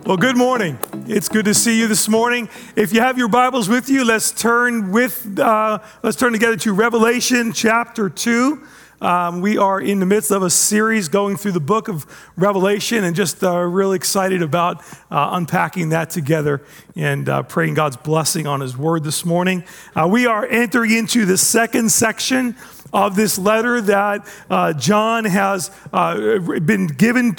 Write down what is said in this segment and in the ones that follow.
Well, good morning. It's good to see you this morning. If you have your Bibles with you, let's turn together to Revelation chapter 2. We are in the midst of a series going through the book of Revelation, and just really excited about unpacking that together and praying God's blessing on His Word this morning. We are entering into the second section of this letter that John has been given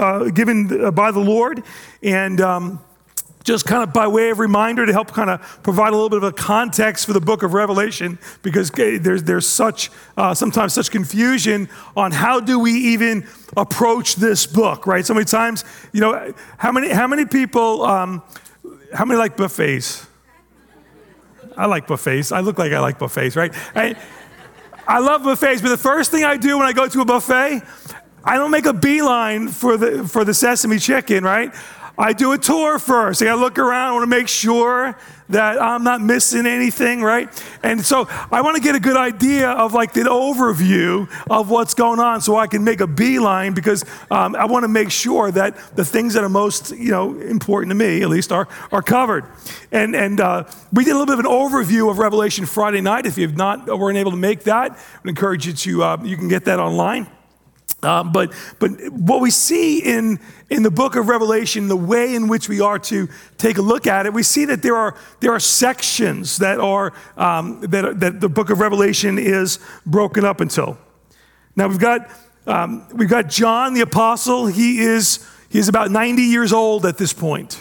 by the Lord, and just kind of by way of reminder to help kind of provide a little bit of a context for the book of Revelation, because there's sometimes such confusion on how do we even approach this book, right? So many times, how many people, how many like buffets? I like buffets. I look like I like buffets, right? I love buffets, but the first thing I do when I go to a buffet, I don't make a beeline for the sesame chicken, right? I do a tour first. I gotta look around. I want to make sure that I'm not missing anything, right? And so I want to get a good idea of like the overview of what's going on, so I can make a beeline, because I want to make sure that the things that are most important to me, at least, are covered. And we did a little bit of an overview of Revelation Friday night. If you've not weren't able to make that, I would encourage you to you can get that online. But what we see in the book of Revelation, the way in which we are to take a look at it, we see that there are sections that that the book of Revelation is broken up into. Now we've got John the apostle. He is about 90 years old at this point.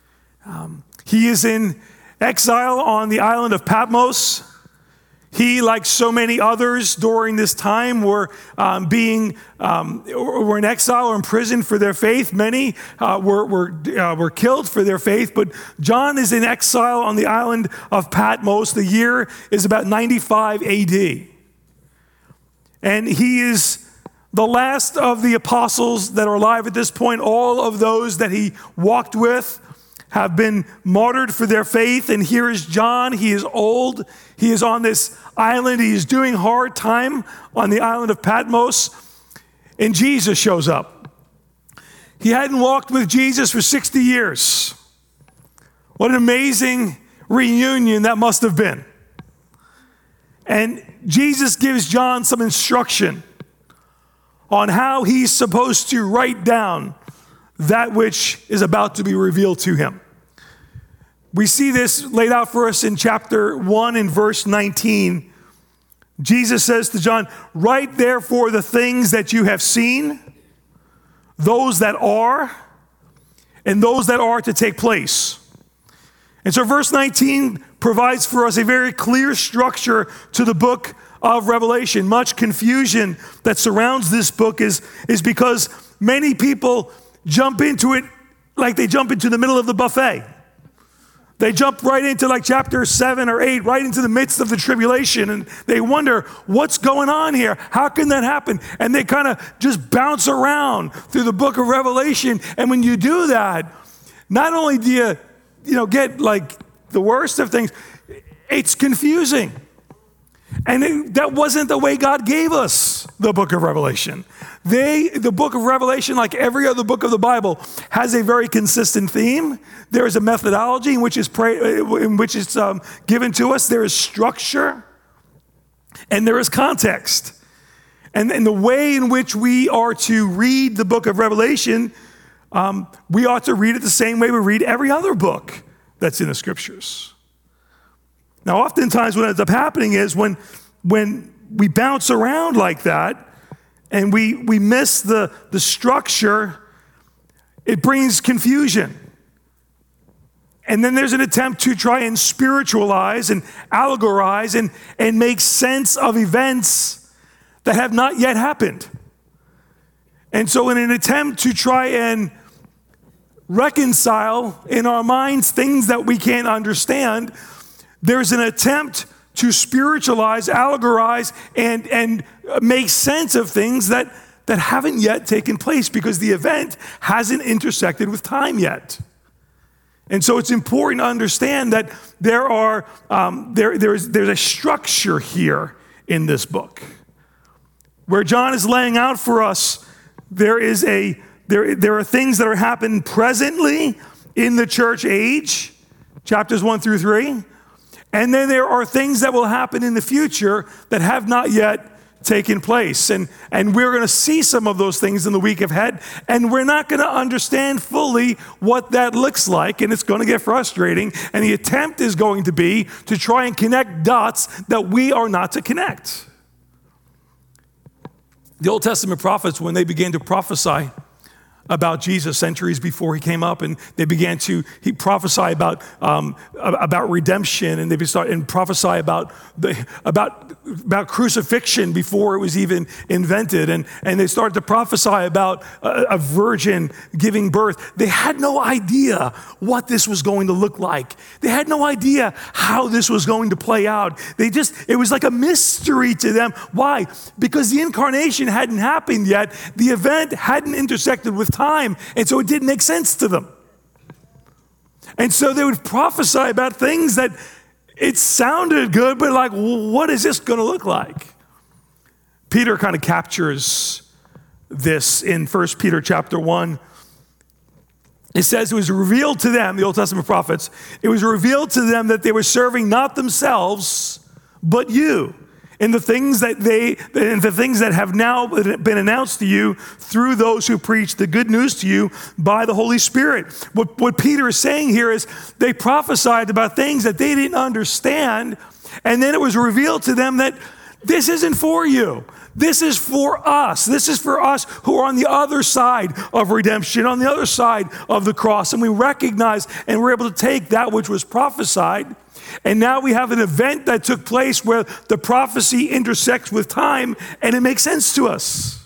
He is in exile on the island of Patmos. He, like so many others during this time, were in exile or in prison for their faith. Many were killed for their faith. But John is in exile on the island of Patmos. The year is about 95 A.D. And he is the last of the apostles that are alive at this point. All of those that he walked with have been martyred for their faith. And here is John. He is old. He is on this island. He is doing hard time on the island of Patmos. And Jesus shows up. He hadn't walked with Jesus for 60 years. What an amazing reunion that must have been. And Jesus gives John some instruction on how he's supposed to write down that which is about to be revealed to him. We see this laid out for us in chapter 1 in verse 19. Jesus says to John, "Write therefore the things that you have seen, those that are, and those that are to take place." And so verse 19 provides for us a very clear structure to the book of Revelation. Much confusion that surrounds this book is because many people jump into it like they jump into the middle of the buffet. They jump right into like chapter 7 or 8, right into the midst of the tribulation, and they wonder, what's going on here? How can that happen? And they kind of just bounce around through the book of Revelation. And when you do that, not only do you get like the worst of things, it's confusing. And that wasn't the way God gave us the book of Revelation. The book of Revelation, like every other book of the Bible, has a very consistent theme. There is a methodology in which it's given to us. There is structure, and there is context. And the way in which we are to read the book of Revelation, we ought to read it the same way we read every other book that's in the Scriptures. Now, oftentimes what ends up happening is when we bounce around like that and we miss the structure, it brings confusion. And then there's an attempt to try and spiritualize and allegorize and make sense of events that have not yet happened. And so in an attempt to try and reconcile in our minds things that we can't understand, there's an attempt to spiritualize, allegorize, and make sense of things that haven't yet taken place, because the event hasn't intersected with time yet. And so it's important to understand that there's a structure here in this book. Where John is laying out for us, there is a there are things that are happening presently in the church age, chapters 1 through 3. And then there are things that will happen in the future that have not yet taken place. And we're going to see some of those things in the week ahead. And we're not going to understand fully what that looks like. And it's going to get frustrating. And the attempt is going to be to try and connect dots that we are not to connect. The Old Testament prophets, when they began to prophesy about Jesus centuries before he came up, and they began to prophesy about redemption, and they started and prophesy about crucifixion before it was even invented, and they started to prophesy about a virgin giving birth. They had no idea what this was going to look like. They had no idea how this was going to play out. It was like a mystery to them. Why? Because the incarnation hadn't happened yet. The event hadn't intersected with time, and so it didn't make sense to them. And so they would prophesy about things that it sounded good, but like, what is this going to look like? Peter kind of captures this in 1 Peter chapter 1. It says it was revealed to them, the Old Testament prophets, it was revealed to them that they were serving not themselves, but you. And the things that have now been announced to you through those who preach the good news to you by the Holy Spirit. What Peter is saying here is they prophesied about things that they didn't understand, and then it was revealed to them that this isn't for you. This is for us. This is for us who are on the other side of redemption, on the other side of the cross. And we recognize and we're able to take that which was prophesied. And now we have an event that took place where the prophecy intersects with time and it makes sense to us.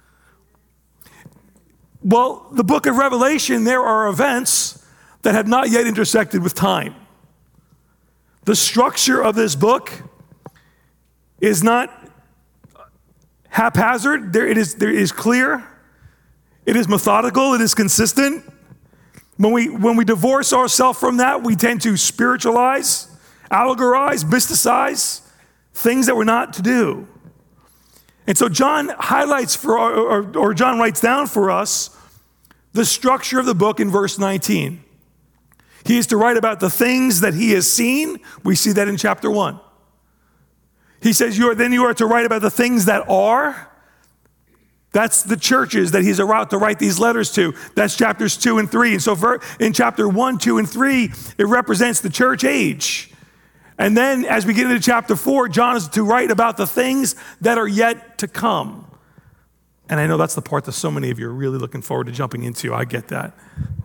Well, the book of Revelation, there are events that have not yet intersected with time. The structure of this book is not haphazard. There it is clear. It is methodical. It is consistent. When we divorce ourselves from that, we tend to spiritualize, allegorize, mysticize things that we're not to do. And so John highlights or John writes down for us the structure of the book in verse 19. He is to write about the things that he has seen. We see that in chapter 1. He says, you are to write about the things that are. That's the churches that he's about to write these letters to. That's chapters 2 and 3. And so in chapter 1, 2, and 3, it represents the church age. And then as we get into chapter 4, John is to write about the things that are yet to come. And I know that's the part that so many of you are really looking forward to jumping into. I get that.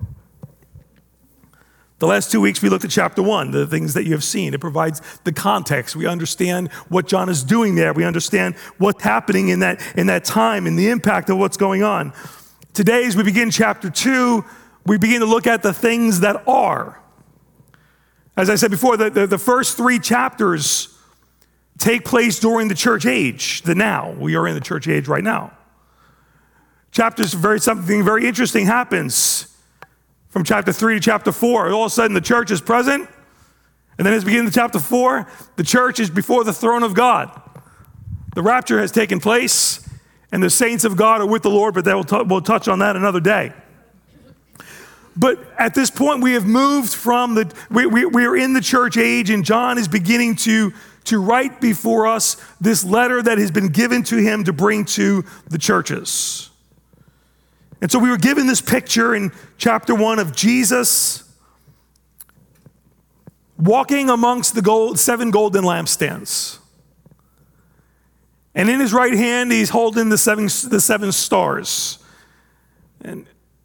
The last 2 weeks, we looked at chapter 1, the things that you have seen. It provides the context. We understand what John is doing there. We understand what's happening in that time and the impact of what's going on. Today, as we begin chapter 2, we begin to look at the things that are. As I said before, the first 3 chapters take place during the church age, the now. We are in the church age right now. Something very interesting happens. From chapter 3 to chapter 4, all of a sudden the church is present. And then as we begin to chapter 4, the church is before the throne of God. The rapture has taken place, and the saints of God are with the Lord, but we'll touch on that another day. But at this point, we have moved from we are in the church age, and John is beginning to write before us this letter that has been given to him to bring to the churches. And so we were given this picture in chapter 1 of Jesus walking amongst the 7 golden lampstands. And in his right hand, he's holding the seven stars. And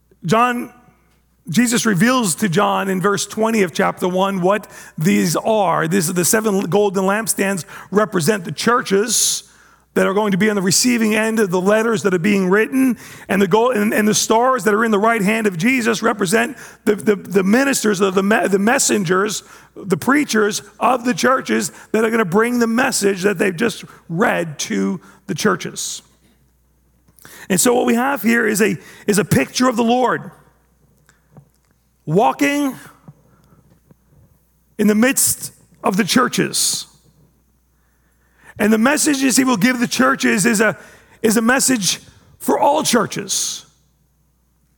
Jesus reveals to John in verse 20 of chapter 1 what these are. These are the 7 golden lampstands represent the churches that are going to be on the receiving end of the letters that are being written, and the stars that are in the right hand of Jesus represent the ministers, the messengers, the preachers of the churches that are going to bring the message that they've just read to the churches. And so what we have here is a picture of the Lord walking in the midst of the churches. And the messages he will give the churches is a message for all churches.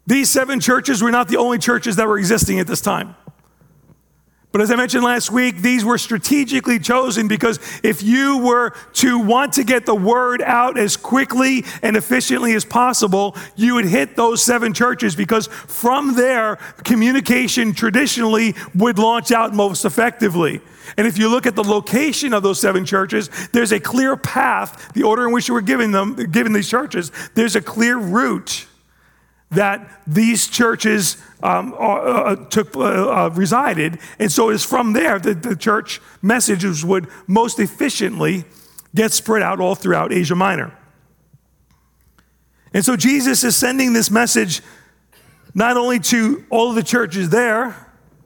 These 7 churches were not the only churches that were existing at this time. But as I mentioned last week, these were strategically chosen because if you were to want to get the word out as quickly and efficiently as possible, you would hit those 7 churches because from there, communication traditionally would launch out most effectively. And if you look at the location of those 7 churches, there's a clear path, the order in which you were given these churches, there's a clear route that these churches resided. And so it's from there that the church messages would most efficiently get spread out all throughout Asia Minor. And so Jesus is sending this message not only to all of the churches there,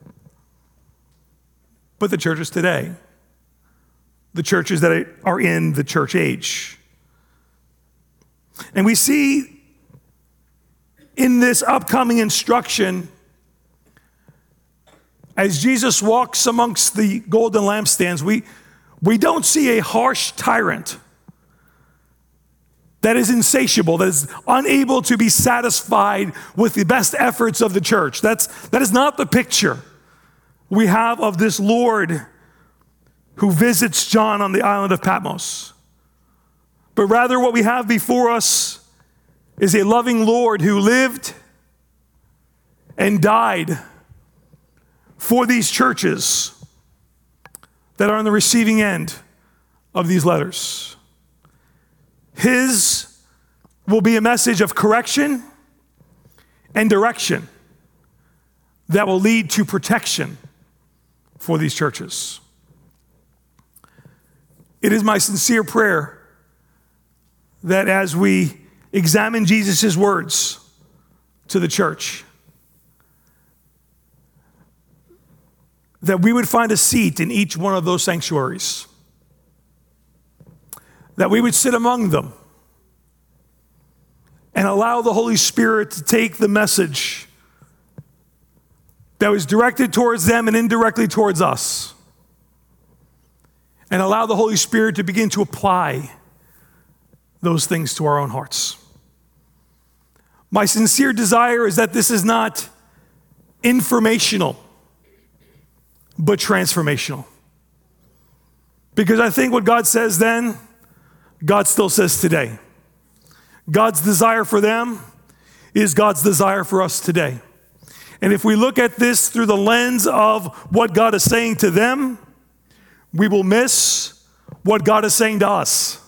but the churches today, the churches that are in the church age. And we see in this upcoming instruction, as Jesus walks amongst the golden lampstands, we don't see a harsh tyrant that is insatiable, that is unable to be satisfied with the best efforts of the church. That is not the picture we have of this Lord who visits John on the island of Patmos. But rather what we have before us is a loving Lord who lived and died for these churches that are on the receiving end of these letters. His will be a message of correction and direction that will lead to protection for these churches. It is my sincere prayer that as we examine Jesus' words to the church, that we would find a seat in each one of those sanctuaries, that we would sit among them and allow the Holy Spirit to take the message that was directed towards them and indirectly towards us, and allow the Holy Spirit to begin to apply those things to our own hearts. My sincere desire is that this is not informational, but transformational. Because I think what God says then, God still says today. God's desire for them is God's desire for us today. And if we look at this through the lens of what God is saying to them, we will miss what God is saying to us.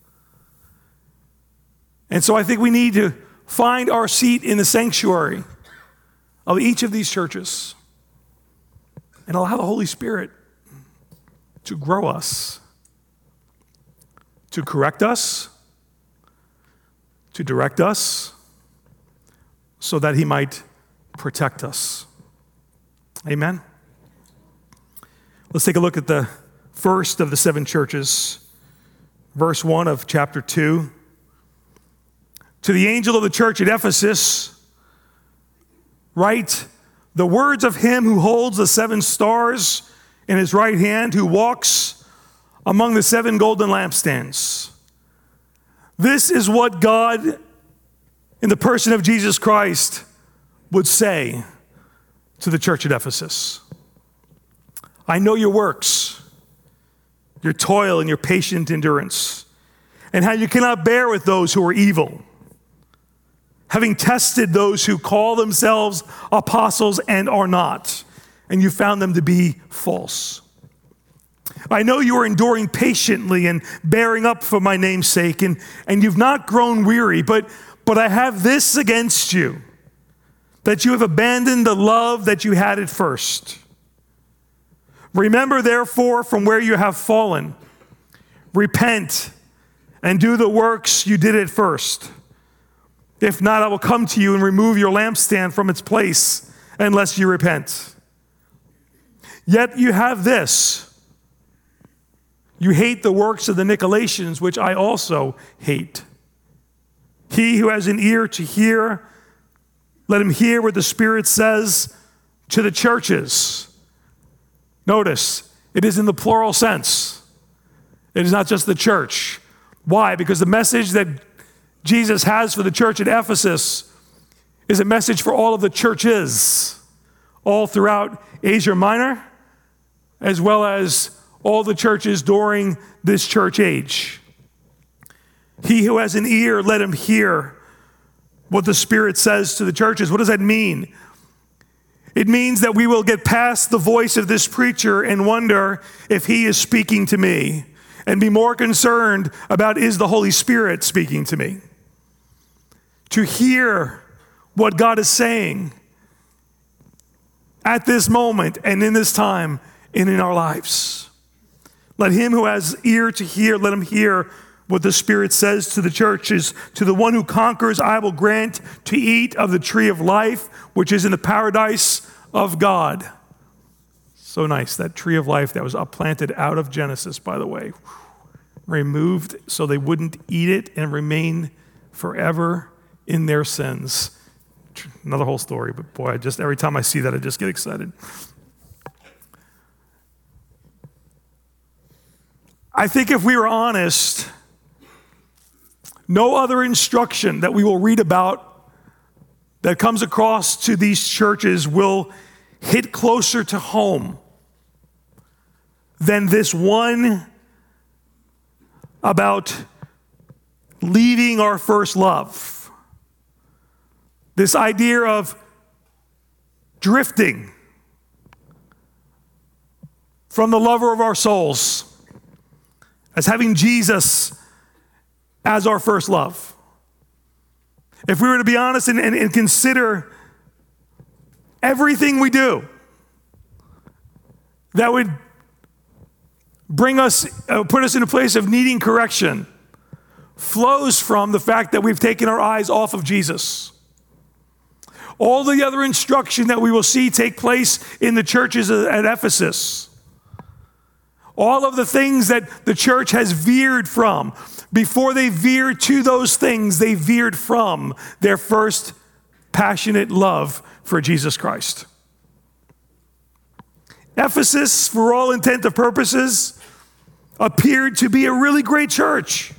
And so I think we need to find our seat in the sanctuary of each of these churches and allow the Holy Spirit to grow us, to correct us, to direct us, so that He might protect us. Amen? Let's take a look at the first of the 7 churches, verse 1 of chapter 2. To the angel of the church at Ephesus, write the words of him who holds the 7 stars in his right hand, who walks among the 7 golden lampstands. This is what God, in the person of Jesus Christ, would say to the church at Ephesus. I know your works, your toil and your patient endurance, and how you cannot bear with those who are evil, having tested those who call themselves apostles and are not, and you found them to be false. I know you are enduring patiently and bearing up for my name's sake, and you've not grown weary, but I have this against you, that you have abandoned the love that you had at first. Remember, therefore, from where you have fallen, repent and do the works you did at first. If not, I will come to you and remove your lampstand from its place unless you repent. Yet you have this. You hate the works of the Nicolaitans, which I also hate. He who has an ear to hear, let him hear what the Spirit says to the churches. Notice, it is in the plural sense. It is not just the church. Why? Because the message that Jesus has for the church at Ephesus is a message for all of the churches, all throughout Asia Minor, as well as all the churches during this church age. He who has an ear, let him hear what the Spirit says to the churches. What does that mean? It means that we will get past the voice of this preacher and wonder if he is speaking to me, and be more concerned about, is the Holy Spirit speaking to me? To hear what God is saying at this moment and in this time and in our lives. Let him who has ear to hear, let him hear what the Spirit says to the churches. To the one who conquers, I will grant to eat of the tree of life, which is in the paradise of God. So nice, that tree of life that was upplanted out of Genesis, by the way. Removed so they wouldn't eat it and remain forever in their sins. Another whole story, but boy, every time I see that, I just get excited. I think if we were honest, no other instruction that we will read about that comes across to these churches will hit closer to home than this one about leaving our first love. This idea of drifting from the lover of our souls, as having Jesus as our first love. If we were to be honest and consider everything we do that would bring us, put us in a place of needing correction, flows from the fact that we've taken our eyes off of Jesus. All the other instruction that we will see take place in the churches at Ephesus, all of the things that the church has veered from, before they veered to those things, they veered from their first passionate love for Jesus Christ. Ephesus, for all intent and purposes, appeared to be a really great church.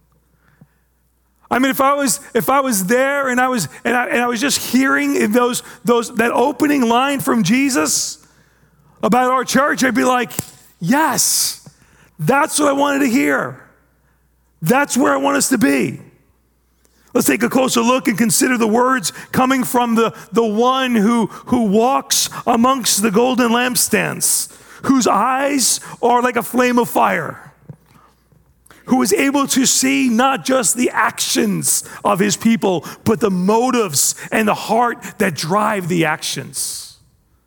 I mean, if I was there and I was just hearing in that opening line from Jesus about our church, I'd be like, yes, that's what I wanted to hear. That's where I want us to be. Let's take a closer look and consider the words coming from the one who walks amongst the golden lampstands, whose eyes are like a flame of fire, who is able to see not just the actions of his people, but the motives and the heart that drive the actions.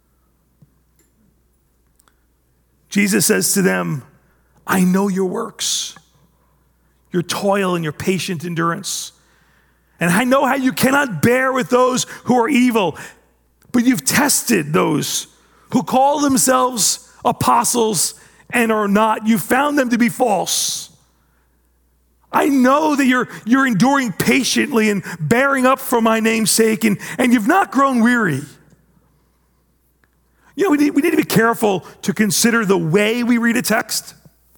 Jesus says to them, I know your works, your toil and your patient endurance. And I know how you cannot bear with those who are evil, but you've tested those who call themselves apostles and are not. You found them to be false. I know that you're enduring patiently and bearing up for my name's sake, and you've not grown weary. You know, we need to be careful to consider the way we read a text.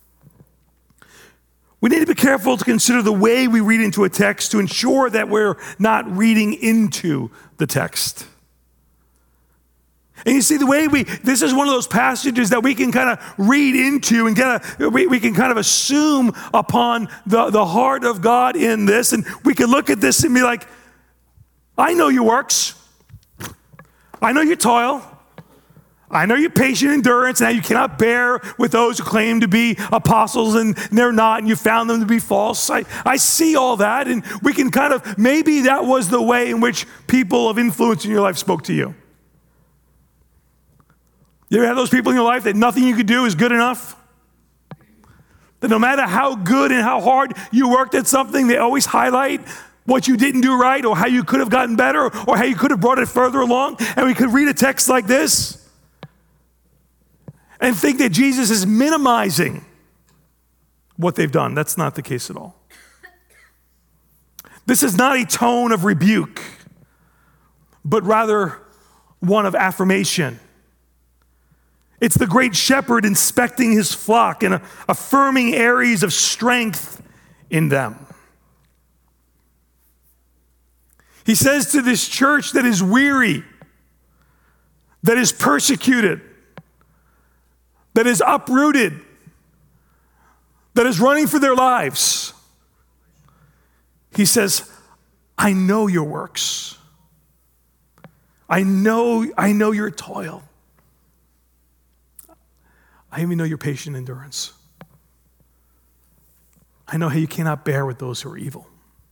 We need to be careful to consider the way we read into a text to ensure that we're not reading into the text. And you see, this is one of those passages that we can kind of read into and we can kind of assume upon the heart of God in this. And we can look at this and be like, I know your works. I know your toil. I know your patient endurance, and how you cannot bear with those who claim to be apostles and they're not, and you found them to be false. I see all that, and we can kind of, maybe that was the way in which people of influence in your life spoke to you. You ever have those people in your life that nothing you could do is good enough? That no matter how good and how hard you worked at something, they always highlight what you didn't do right, or how you could have gotten better, or how you could have brought it further along. And we could read a text like this and think that Jesus is minimizing what they've done. That's not the case at all. This is not a tone of rebuke, but rather one of affirmation. It's the great shepherd inspecting his flock and affirming areas of strength in them. He says to this church that is weary, that is persecuted, that is uprooted, that is running for their lives, he says, I know your works. I know your toil. I even know your patient endurance. I know how you cannot bear with those who are evil.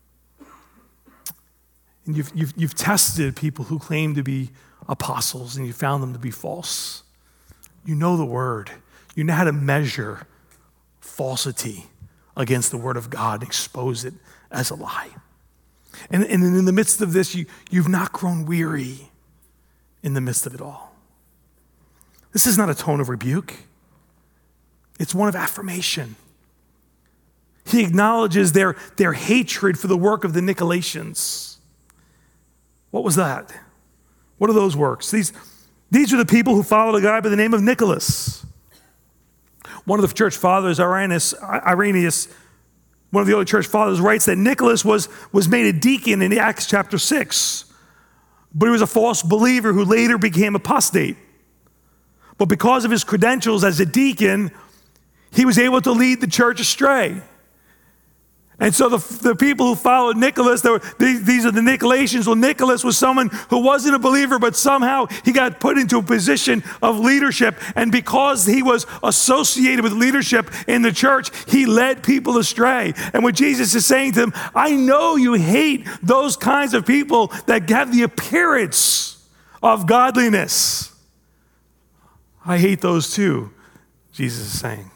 And you've tested people who claim to be apostles, and you found them to be false. You know the word. You know how to measure falsity against the word of God and expose it as a lie. And in the midst of this, you've not grown weary in the midst of it all. This is not a tone of rebuke. It's one of affirmation. He acknowledges their hatred for the work of the Nicolaitans. What was that? What are those works? These are the people who followed a guy by the name of Nicholas. One of the church fathers, Irenaeus, one of the early church fathers, writes that Nicholas was made a deacon in Acts chapter 6, but he was a false believer who later became apostate. But because of his credentials as a deacon, he was able to lead the church astray. And so the people who followed Nicholas, these are the Nicolaitans. Well, Nicholas was someone who wasn't a believer, but somehow he got put into a position of leadership. And because he was associated with leadership in the church, he led people astray. And what Jesus is saying to them, I know you hate those kinds of people that have the appearance of godliness. I hate those too, Jesus is saying.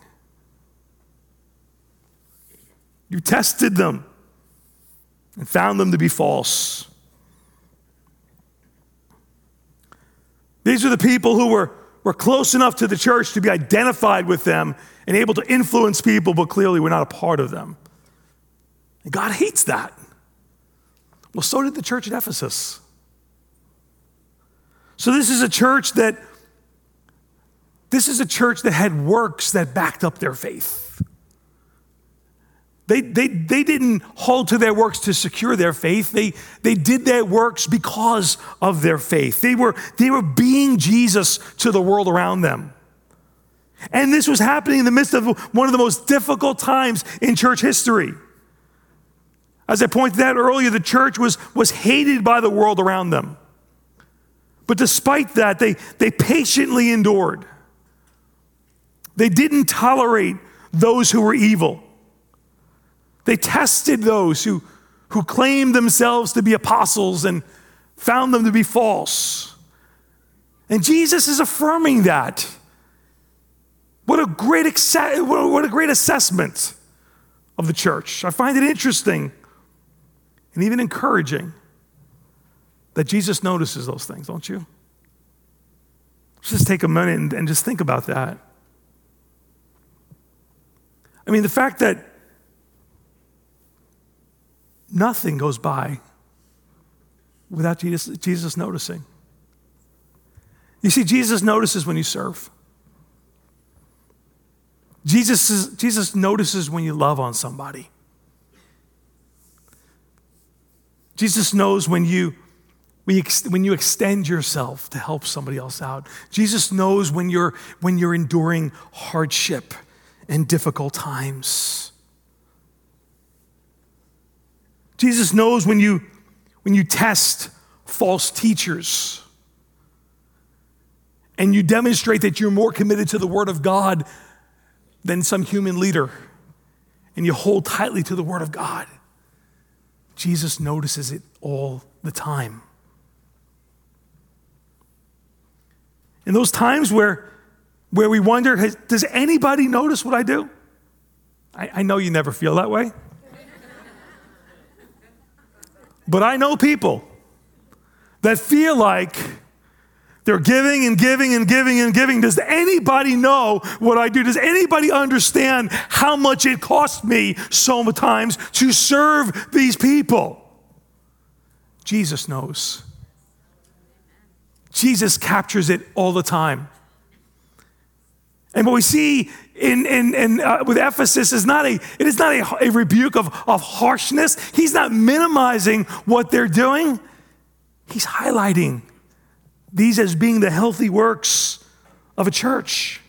You tested them and found them to be false. These are the people who were close enough to the church to be identified with them and able to influence people, but clearly were not a part of them. And God hates that. Well, so did the church at Ephesus. So this is a church that had works that backed up their faith. They didn't hold to their works to secure their faith. They did their works because of their faith. They were being Jesus to the world around them. And this was happening in the midst of one of the most difficult times in church history. As I pointed out earlier, the church was hated by the world around them. But despite that, they patiently endured. They didn't tolerate those who were evil. They tested those who claimed themselves to be apostles and found them to be false. And Jesus is affirming that. What a great assessment of the church. I find it interesting and even encouraging that Jesus notices those things, don't you? Let's just take a minute and just think about that. I mean, the fact that nothing goes by without Jesus noticing. You see, Jesus notices when you serve. Jesus notices when you love on somebody. Jesus knows when you extend yourself to help somebody else out. Jesus knows when you're enduring hardship and difficult times. Jesus knows when you test false teachers and you demonstrate that you're more committed to the Word of God than some human leader, and you hold tightly to the Word of God. Jesus notices it all the time. In those times where we wonder, does anybody notice what I do? I know you never feel that way. But I know people that feel like they're giving and giving and giving and giving. Does anybody know what I do? Does anybody understand how much it cost me so many times to serve these people? Jesus knows. Jesus captures it all the time. And what we see with Ephesus is not a rebuke of harshness. He's not minimizing what they're doing. He's highlighting these as being the healthy works of a church.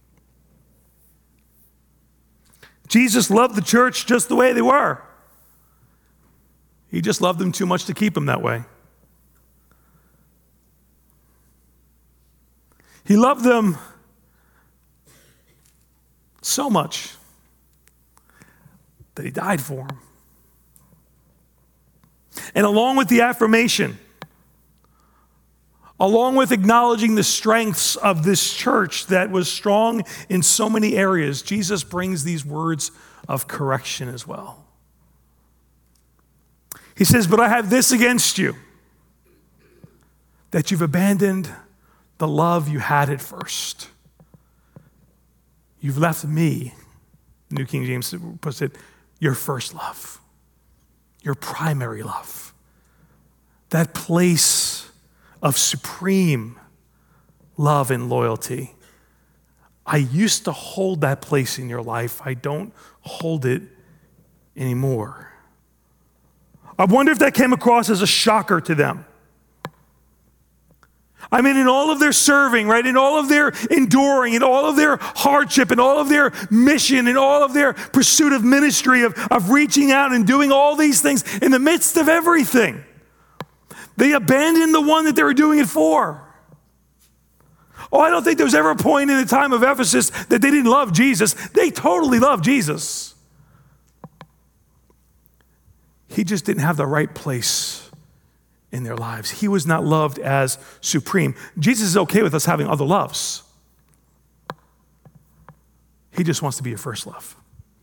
Jesus loved the church just the way they were. He just loved them too much to keep them that way. He loved them so much that he died for them. And along with the affirmation, along with acknowledging the strengths of this church that was strong in so many areas, Jesus brings these words of correction as well. He says, but I have this against you, that you've abandoned the love you had at first. You've left me, New King James puts it, your first love, your primary love, that place of supreme love and loyalty. I used to hold that place in your life. I don't hold it anymore. I wonder if that came across as a shocker to them. I mean, in all of their serving, right, in all of their enduring, in all of their hardship, in all of their mission, in all of their pursuit of ministry, of reaching out and doing all these things, in the midst of everything, they abandoned the one that they were doing it for. Oh, I don't think there was ever a point in the time of Ephesus that they didn't love Jesus. They totally loved Jesus. He just didn't have the right place in their lives. He was not loved as supreme. Jesus is okay with us having other loves. He just wants to be your first love.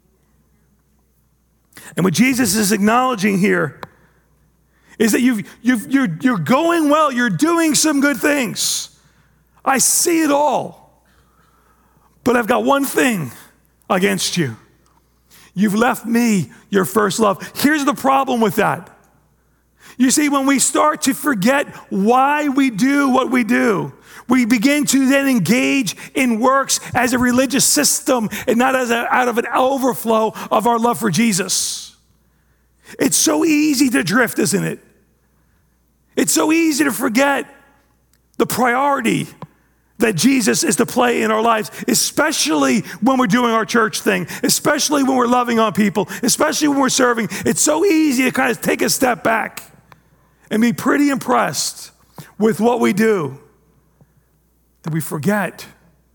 And what Jesus is acknowledging here is that you're going well. You're doing some good things. I see it all. But I've got one thing against you. You've left me your first love. Here's the problem with that. You see, when we start to forget why we do what we do, we begin to then engage in works as a religious system and not as out of an overflow of our love for Jesus. It's so easy to drift, isn't it? It's so easy to forget the priority that Jesus is to play in our lives, especially when we're doing our church thing, especially when we're loving on people, especially when we're serving. It's so easy to kind of take a step back and be pretty impressed with what we do that we forget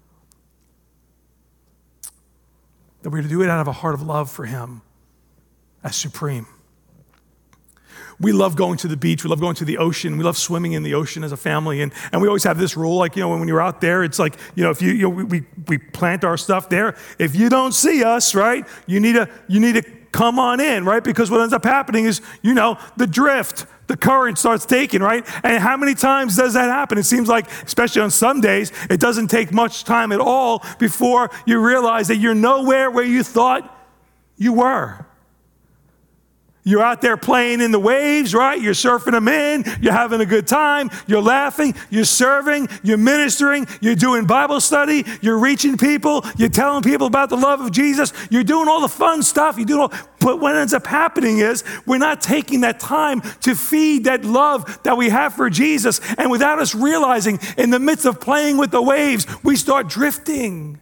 that we're to do it out of a heart of love for him as supreme. We love going to the beach. We love going to the ocean. We love swimming in the ocean as a family. And we always have this rule, like, when you're out there, it's like, if we plant our stuff there. If you don't see us, right, you need to come on in, right? Because what ends up happening is, the drift, the current starts taking, right? And how many times does that happen? It seems like, especially on some days, it doesn't take much time at all before you realize that you're nowhere where you thought you were. You're out there playing in the waves, right? You're surfing them in. You're having a good time. You're laughing. You're serving. You're ministering. You're doing Bible study. You're reaching people. You're telling people about the love of Jesus. You're doing all the fun stuff. But what ends up happening is we're not taking that time to feed that love that we have for Jesus. And without us realizing, in the midst of playing with the waves, we start drifting.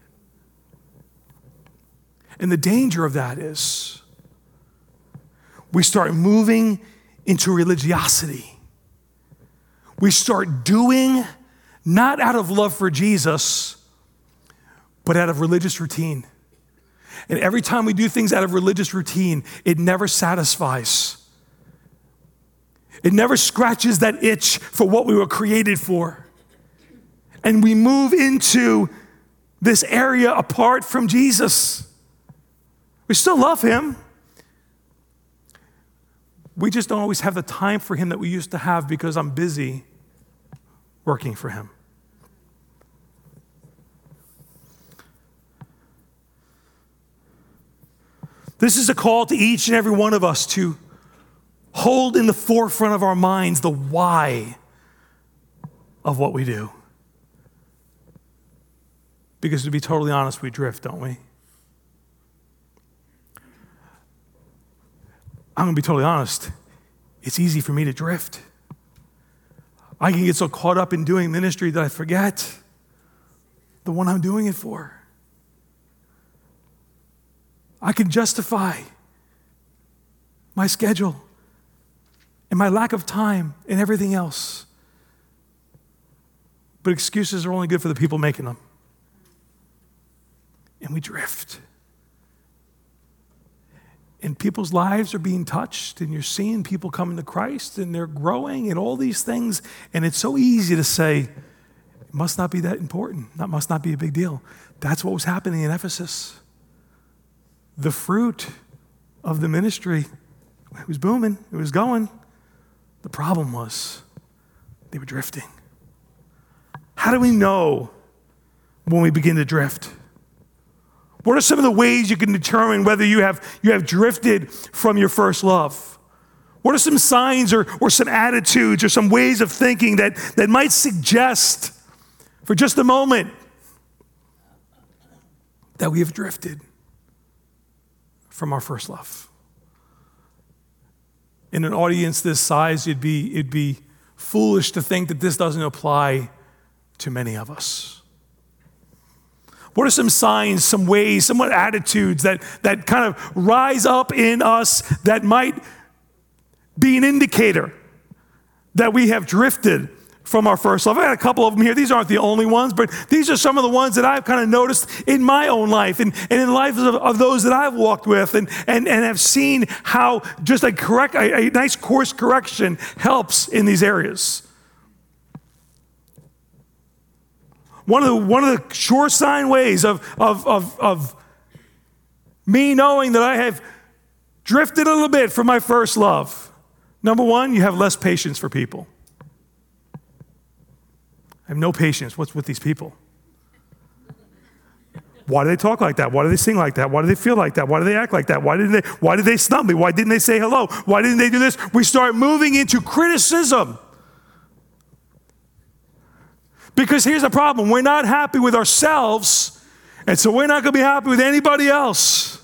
And the danger of that is we start moving into religiosity. We start doing, not out of love for Jesus, but out of religious routine. And every time we do things out of religious routine, it never satisfies. It never scratches that itch for what we were created for. And we move into this area apart from Jesus. We still love him. We just don't always have the time for him that we used to have because I'm busy working for him. This is a call to each and every one of us to hold in the forefront of our minds the why of what we do. Because to be totally honest, we drift, don't we? I'm going to be totally honest. It's easy for me to drift. I can get so caught up in doing ministry that I forget the one I'm doing it for. I can justify my schedule and my lack of time and everything else. But excuses are only good for the people making them. And we drift. And people's lives are being touched, and you're seeing people coming to Christ, and they're growing, and all these things. And it's so easy to say, it must not be that important. That must not be a big deal. That's what was happening in Ephesus. The fruit of the ministry, it was booming, it was going. The problem was they were drifting. How do we know when we begin to drift? What are some of the ways you can determine whether you have drifted from your first love? What are some signs or some attitudes or some ways of thinking that might suggest for just a moment that we have drifted from our first love? In an audience this size, it'd be foolish to think that this doesn't apply to many of us. What are some signs, some ways, some attitudes that kind of rise up in us that might be an indicator that we have drifted from our first love? I got a couple of them here. These aren't the only ones, but these are some of the ones that I've kind of noticed in my own life and in the lives of those that I've walked with and have seen how just a nice course correction helps in these areas. One of the sure sign ways of me knowing that I have drifted a little bit from my first love. Number one, you have less patience for people. I have no patience. What's with these people? Why do they talk like that? Why do they sing like that? Why do they feel like that? Why do they act like that? Why did they snub me? Why didn't they say hello? Why didn't they do this? We start moving into criticism. Because here's the problem. We're not happy with ourselves, and so we're not going to be happy with anybody else.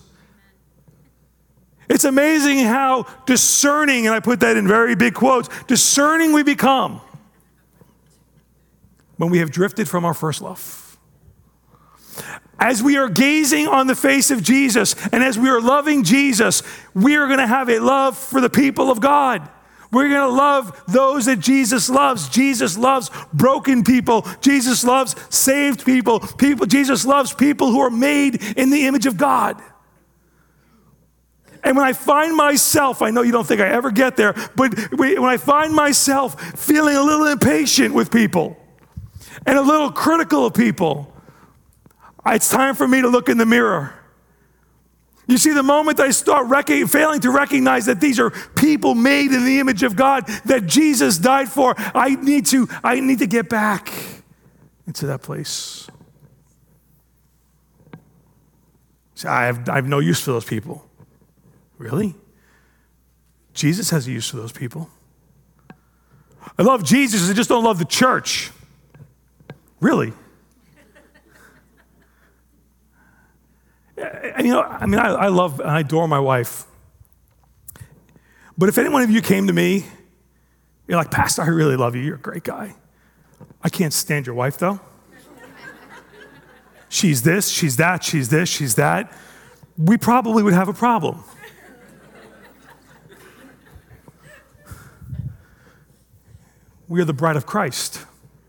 It's amazing how discerning, and I put that in very big quotes, discerning we become when we have drifted from our first love. As we are gazing on the face of Jesus, and as we are loving Jesus, we are going to have a love for the people of God. We're going to love those that Jesus loves. Jesus loves broken people. Jesus loves saved people. Jesus loves people who are made in the image of God. And when I find myself, I know you don't think I ever get there, but when I find myself feeling a little impatient with people and a little critical of people, it's time for me to look in the mirror. You see, the moment I start failing to recognize that these are people made in the image of God that Jesus died for, I need to get back into that place. See, I have no use for those people. Really? Jesus has a use for those people. I love Jesus, I just don't love the church. Really? And I love and I adore my wife. But if any one of you came to me, you're like, Pastor, I really love you. You're a great guy. I can't stand your wife, though. She's this, she's that, she's this, she's that. We probably would have a problem. We are the bride of Christ.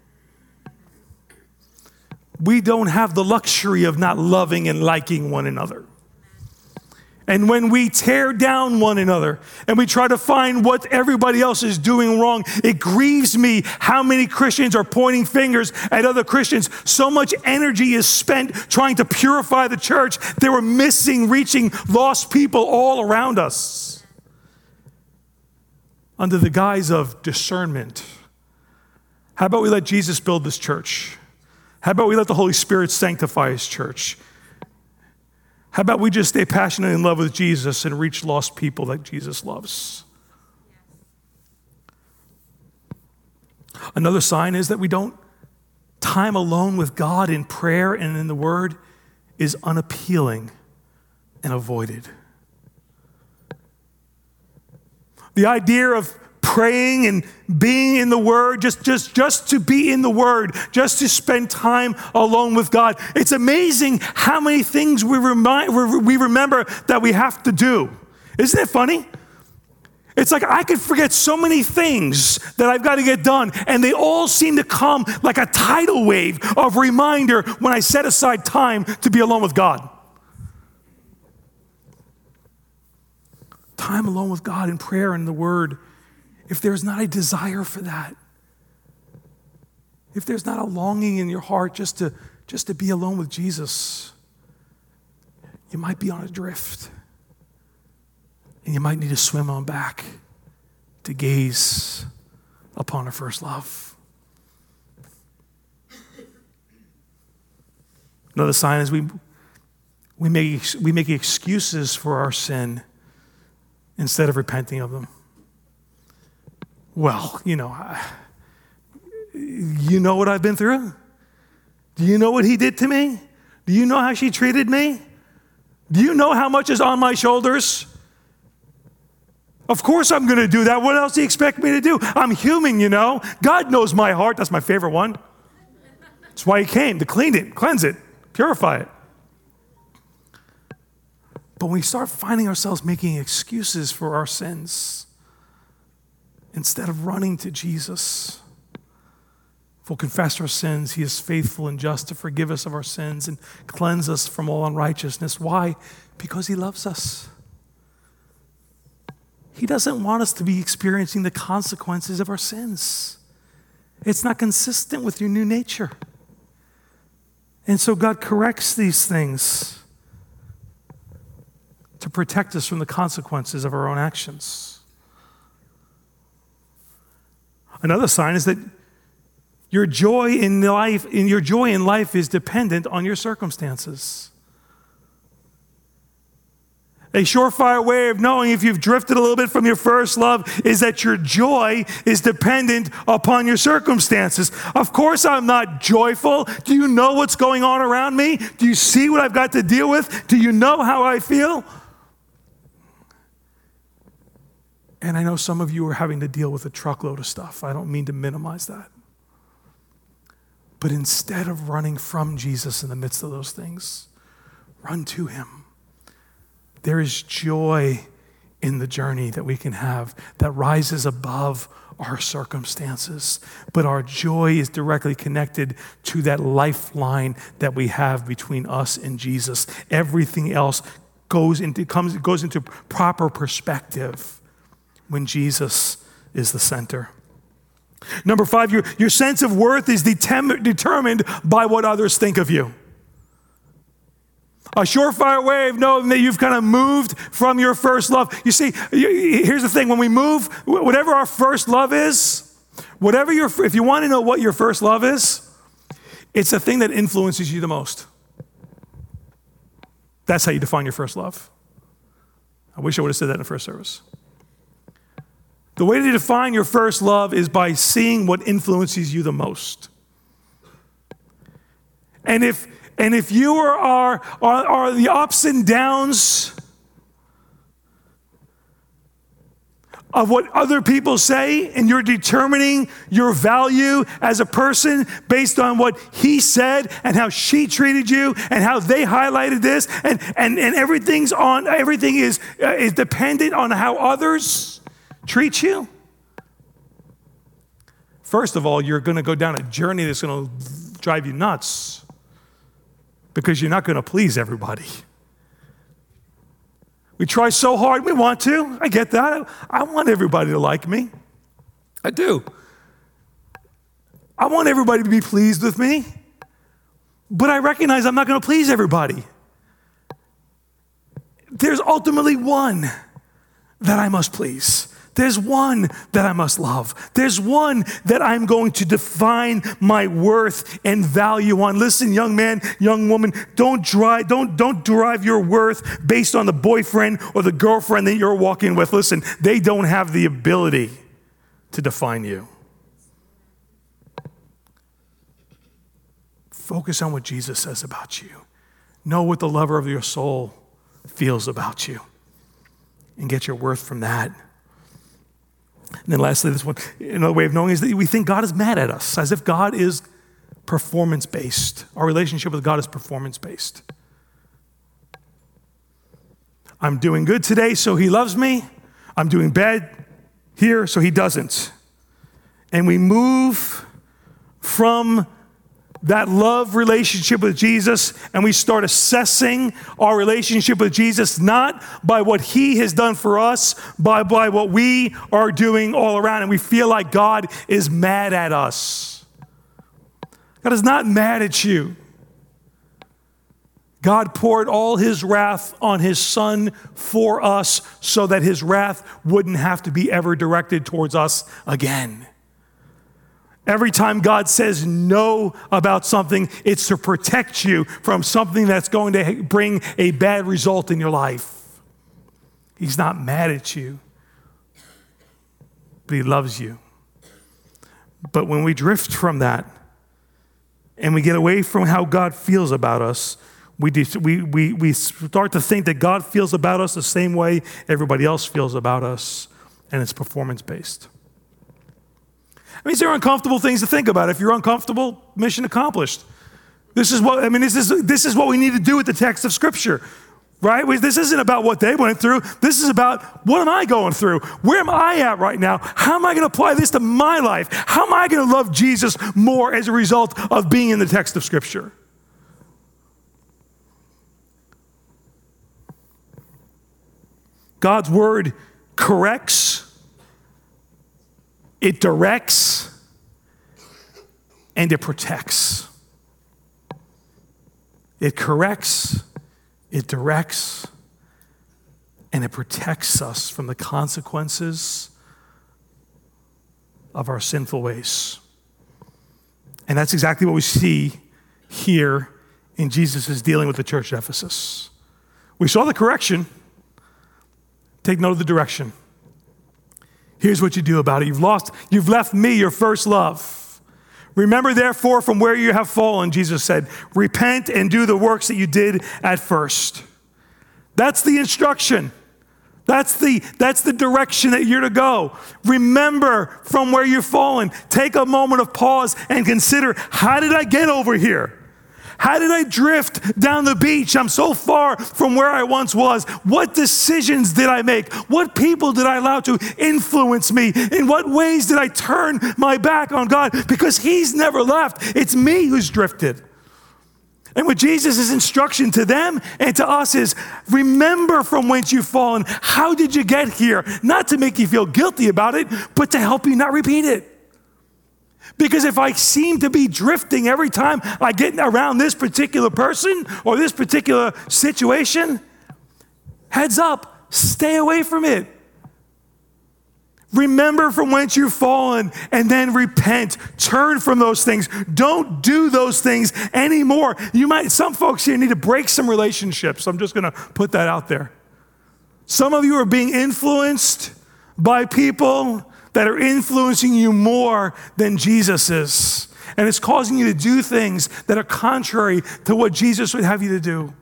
We don't have the luxury of not loving and liking one another. And when we tear down one another and we try to find what everybody else is doing wrong, it grieves me how many Christians are pointing fingers at other Christians. So much energy is spent trying to purify the church that we're missing reaching lost people all around us under the guise of discernment. How about we let Jesus build this church? How about we let the Holy Spirit sanctify His church? How about we just stay passionate in love with Jesus and reach lost people that Jesus loves? Another sign is that we don't time alone with God in prayer and in the Word is unappealing and avoided. The idea of praying and being in the Word, just to be in the Word, just to spend time alone with God. It's amazing how many things we remember that we have to do. Isn't it funny? It's like I could forget so many things that I've got to get done, and they all seem to come like a tidal wave of reminder when I set aside time to be alone with God. Time alone with God in prayer and the Word. If there's not a desire for that, if there's not a longing in your heart just to be alone with Jesus, you might be on adrift. And you might need to swim on back to gaze upon our first love. Another sign is we make excuses for our sin instead of repenting of them. Well, you know what I've been through? Do you know what he did to me? Do you know how she treated me? Do you know how much is on my shoulders? Of course I'm going to do that. What else do you expect me to do? I'm human, you know. God knows my heart. That's my favorite one. That's why he came, to cleanse it, purify it. But when we start finding ourselves making excuses for our sins, instead of running to Jesus, if we'll confess our sins, he is faithful and just to forgive us of our sins and cleanse us from all unrighteousness. Why? Because he loves us. He doesn't want us to be experiencing the consequences of our sins. It's not consistent with your new nature. And so God corrects these things to protect us from the consequences of our own actions. Another sign is that your joy in life is dependent on your circumstances. A surefire way of knowing if you've drifted a little bit from your first love is that your joy is dependent upon your circumstances. Of course I'm not joyful. Do you know what's going on around me? Do you see what I've got to deal with? Do you know how I feel? And I know some of you are having to deal with a truckload of stuff. I don't mean to minimize that. But instead of running from Jesus in the midst of those things, run to him. There is joy in the journey that we can have that rises above our circumstances. But our joy is directly connected to that lifeline that we have between us and Jesus. Everything else goes into proper perspective when Jesus is the center. Number 5, your sense of worth is determined by what others think of you. A surefire way of knowing that you've kind of moved from your first love. You see, here's the thing. When we move, whatever our first love is, if you want to know what your first love is, it's the thing that influences you the most. That's how you define your first love. I wish I would have said that in the first service. The way to define your first love is by seeing what influences you the most. And if you are the ups and downs of what other people say, and you're determining your value as a person based on what he said and how she treated you and how they highlighted this, and everything is dependent on how others treat you. First of all, you're going to go down a journey that's going to drive you nuts because you're not going to please everybody. We try so hard. We want to. I get that. I want everybody to like me. I do. I want everybody to be pleased with me. But I recognize I'm not going to please everybody. There's ultimately one that I must please. There's one that I must love. There's one that I'm going to define my worth and value on. Listen, young man, young woman, don't derive your worth based on the boyfriend or the girlfriend that you're walking with. Listen, they don't have the ability to define you. Focus on what Jesus says about you. Know what the lover of your soul feels about you and get your worth from that. And then lastly, this one, another way of knowing is that we think God is mad at us, as if God is performance-based. Our relationship with God is performance-based. I'm doing good today, so he loves me. I'm doing bad here, so he doesn't. And we move from that love relationship with Jesus, and we start assessing our relationship with Jesus not by what he has done for us, but by what we are doing all around. And we feel like God is mad at us. God is not mad at you. God poured all his wrath on his son for us so that his wrath wouldn't have to be ever directed towards us again. Every time God says no about something, it's to protect you from something that's going to bring a bad result in your life. He's not mad at you, but he loves you. But when we drift from that and we get away from how God feels about us, we start to think that God feels about us the same way everybody else feels about us, and it's performance-based. I mean, these are uncomfortable things to think about. If you're uncomfortable, mission accomplished. This is what we need to do with the text of Scripture, right? This isn't about what they went through. This is about what am I going through? Where am I at right now? How am I going to apply this to my life? How am I going to love Jesus more as a result of being in the text of Scripture? God's word corrects, it directs, and it protects. It corrects, it directs, and it protects us from the consequences of our sinful ways. And that's exactly what we see here in Jesus' dealing with the church at Ephesus. We saw the correction. Take note of the direction. Here's what you do about it. You've left me, your first love. Remember, therefore, from where you have fallen, Jesus said, repent and do the works that you did at first. That's the instruction. That's the direction that you're to go. Remember from where you've fallen. Take a moment of pause and consider, how did I get over here? How did I drift down the beach? I'm so far from where I once was. What decisions did I make? What people did I allow to influence me? In what ways did I turn my back on God? Because he's never left. It's me who's drifted. And what Jesus' instruction to them and to us is, remember from whence you've fallen. How did you get here? Not to make you feel guilty about it, but to help you not repeat it. Because if I seem to be drifting every time I get around this particular person or this particular situation, heads up, stay away from it. Remember from whence you've fallen and then repent. Turn from those things. Don't do those things anymore. Some folks here need to break some relationships. I'm just going to put that out there. Some of you are being influenced by people that are influencing you more than Jesus is. And it's causing you to do things that are contrary to what Jesus would have you to do.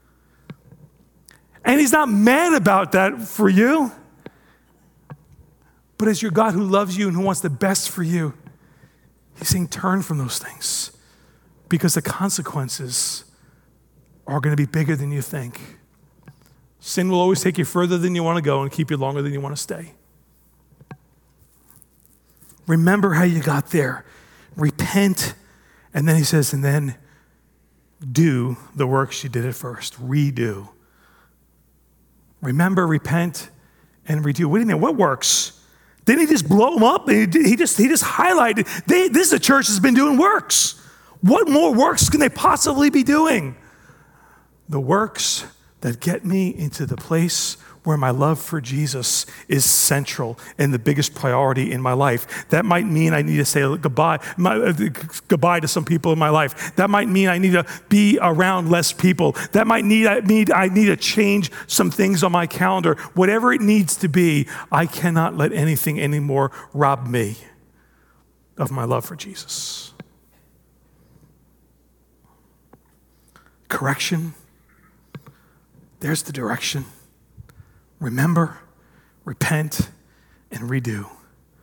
And he's not mad about that for you. But as your God who loves you and who wants the best for you, he's saying turn from those things. Because the consequences are going to be bigger than you think. Sin will always take you further than you want to go and keep you longer than you want to stay. Remember how you got there. Repent. And then he says, and then do the works you did at first. Redo. Remember, repent, and redo. What do you mean? What works? Didn't he just blow them up? He just highlighted. This is a church that's been doing works. What more works can they possibly be doing? The works that get me into the place where my love for Jesus is central and the biggest priority in my life. That might mean I need to say goodbye to some people in my life. That might mean I need to be around less people. That might mean I need to change some things on my calendar. Whatever it needs to be, I cannot let anything anymore rob me of my love for Jesus. Correction. There's the direction. Remember, repent, and redo.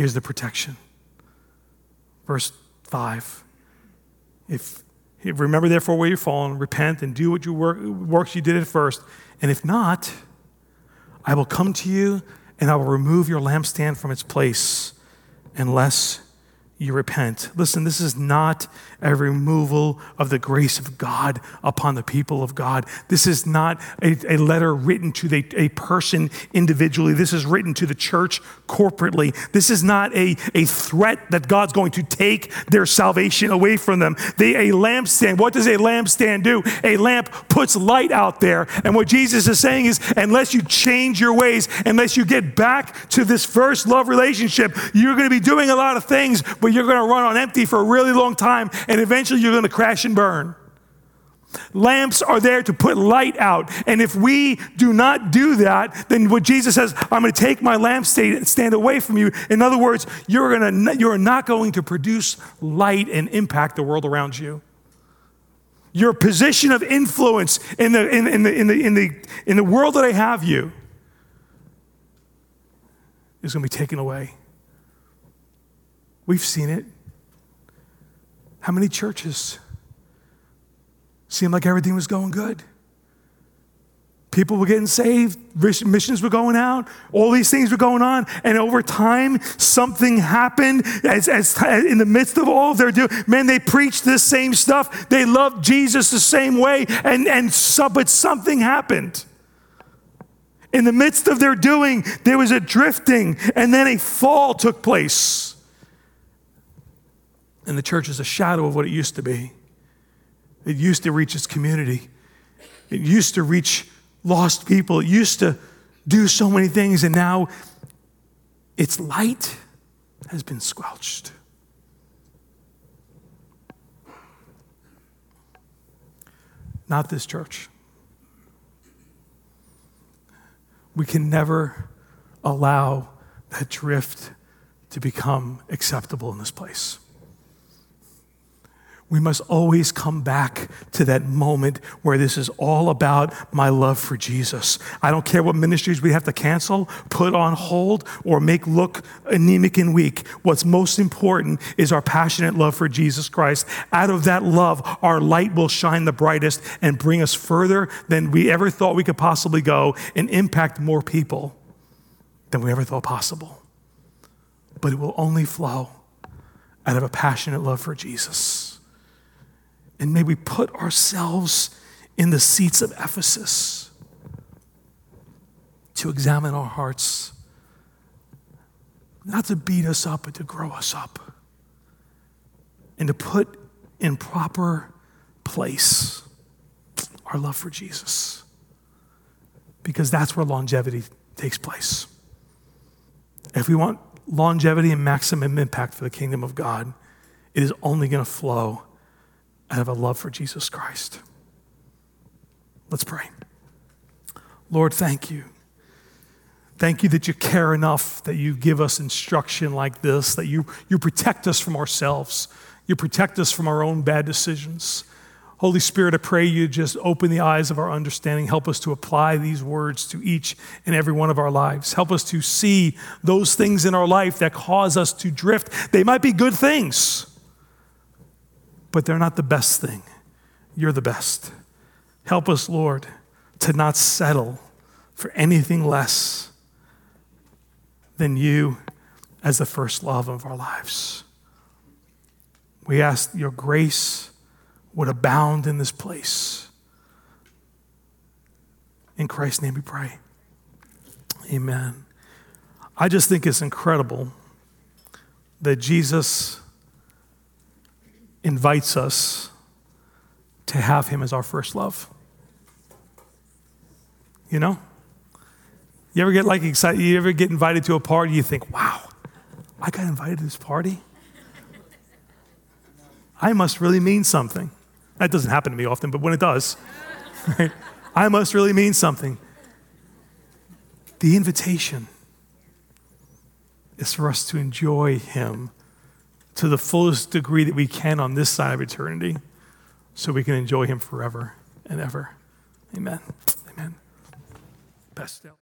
here's the protection. Verse 5. If remember therefore where you've fallen, repent and do what you works you did at first. And if not, I will come to you and I will remove your lampstand from its place unless you repent. Listen, this is not a removal of the grace of God upon the people of God. This is not a letter written to a person individually. This is written to the church corporately. This is not a threat that God's going to take their salvation away from them. A lampstand, what does a lampstand do? A lamp puts light out there. And what Jesus is saying is, unless you change your ways, unless you get back to this first love relationship, you're going to be doing a lot of things, but you're going to run on empty for a really long time, and eventually you're going to crash and burn. Lamps are there to put light out, and if we do not do that, then what Jesus says, I'm going to take my lampstand away from you. In other words, you're not going to produce light and impact the world around you. Your position of influence in the world that I have you is going to be taken away. We've seen it. How many churches seemed like everything was going good? People were getting saved, missions were going out, all these things were going on, and over time, something happened as in the midst of all of their doing. Man, they preached this same stuff. They loved Jesus the same way, but something happened. In the midst of their doing, there was a drifting, and then a fall took place. And the church is a shadow of what it used to be. It used to reach its community. It used to reach lost people. It used to do so many things, and now its light has been squelched. Not this church. We can never allow that drift to become acceptable in this place. We must always come back to that moment where this is all about my love for Jesus. I don't care what ministries we have to cancel, put on hold, or make look anemic and weak. What's most important is our passionate love for Jesus Christ. Out of that love, our light will shine the brightest and bring us further than we ever thought we could possibly go and impact more people than we ever thought possible. But it will only flow out of a passionate love for Jesus. And may we put ourselves in the seats of Ephesus to examine our hearts, not to beat us up, but to grow us up, and to put in proper place our love for Jesus, because that's where longevity takes place. If we want longevity and maximum impact for the kingdom of God, it is only going to flow out of a love for Jesus Christ. Let's pray. Lord, thank you. Thank you that you care enough, that you give us instruction like this, that you protect us from ourselves. You protect us from our own bad decisions. Holy Spirit, I pray you just open the eyes of our understanding. Help us to apply these words to each and every one of our lives. Help us to see those things in our life that cause us to drift. They might be good things, but they're not the best thing. You're the best. Help us, Lord, to not settle for anything less than you as the first love of our lives. We ask your grace would abound in this place. In Christ's name we pray. Amen. I just think it's incredible that Jesus invites us to have him as our first love. You know? You ever get excited? You ever get invited to a party, you think, wow, I got invited to this party? I must really mean something. That doesn't happen to me often, but when it does, right? I must really mean something. The invitation is for us to enjoy him to the fullest degree that we can on this side of eternity, so we can enjoy him forever and ever. Amen. Amen. Pastor.